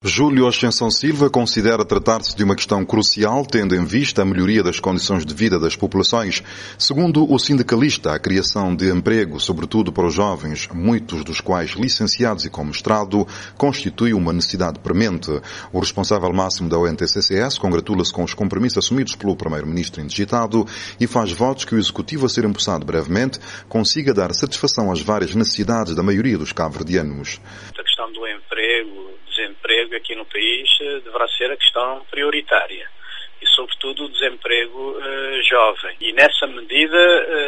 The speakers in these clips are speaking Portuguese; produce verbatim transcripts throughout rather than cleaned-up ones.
Júlio Ascensão Silva considera tratar-se de uma questão crucial, tendo em vista a melhoria das condições de vida das populações. Segundo o sindicalista, a criação de emprego, sobretudo para os jovens, muitos dos quais licenciados e com mestrado, constitui uma necessidade premente. O responsável máximo da O N T C C S congratula-se com os compromissos assumidos pelo primeiro-ministro indigitado e faz votos que o executivo a ser empossado brevemente consiga dar satisfação às várias necessidades da maioria dos cabo-verdianos. A questão do emprego, desemprego aqui no país deverá ser a questão prioritária e, sobretudo, o desemprego uh, jovem. E, nessa medida,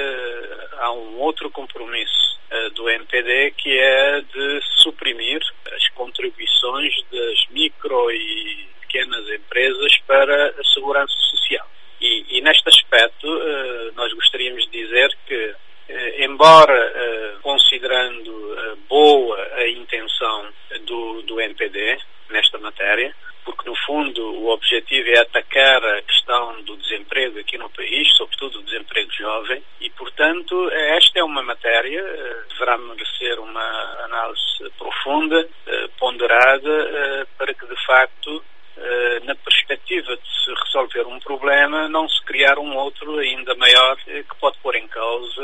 uh, há um outro compromisso uh, do M P D, que é de suprimir as contribuições das micro e pequenas empresas para a segurança social. E, e neste aspecto, uh, nós gostaríamos de dizer que, uh, embora uh, considerando uh, boa a intenção do, do M P D nesta matéria, porque no fundo o objetivo é atacar a questão do desemprego aqui no país, sobretudo o desemprego jovem, e portanto esta é uma matéria que deverá merecer uma análise profunda, ponderada, para que de facto, na perspectiva de se resolver um problema, não se criar um outro ainda maior que pode pôr em causa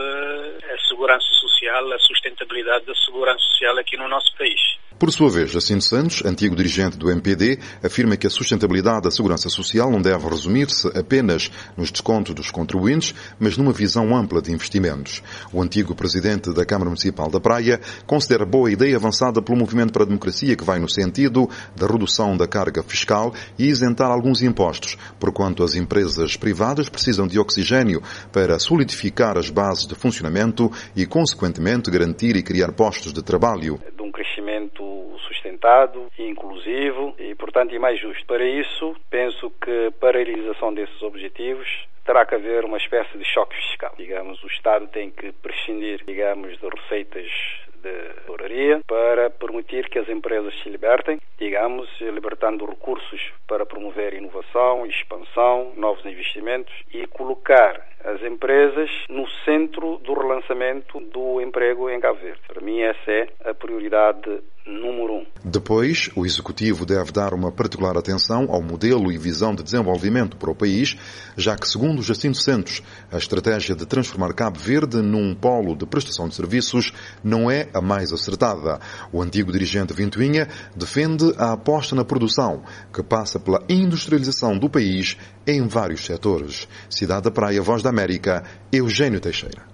a segurança social, a sustentabilidade da segurança social aqui no nosso país. Por sua vez, Jacinto Santos, antigo dirigente do M P D, afirma que a sustentabilidade da segurança social não deve resumir-se apenas nos descontos dos contribuintes, mas numa visão ampla de investimentos. O antigo presidente da Câmara Municipal da Praia considera boa a ideia avançada pelo Movimento para a Democracia, que vai no sentido da redução da carga fiscal e isentar alguns impostos, porquanto as empresas privadas precisam de oxigênio para solidificar as bases de funcionamento e, consequentemente, garantir e criar postos de trabalho. De um crescimento sustentado e inclusivo e, portanto, e mais justo. Para isso, penso que para a realização desses objetivos terá que haver uma espécie de choque fiscal. Digamos, o Estado tem que prescindir, digamos, de receitas de tesouraria para permitir que as empresas se libertem, digamos, libertando recursos para promover inovação, expansão, novos investimentos e colocar as empresas no centro do relançamento do emprego em Cabo Verde. Para mim, essa é a prioridade número um. Depois, o Executivo deve dar uma particular atenção ao modelo e visão de desenvolvimento para o país, já que, segundo Jacinto Santos, a estratégia de transformar Cabo Verde num polo de prestação de serviços não é a mais acertada. O antigo dirigente Vintuinha defende a aposta na produção, que passa pela industrialização do país em vários setores. Cidade da Praia, Voz da América, Eugênio Teixeira.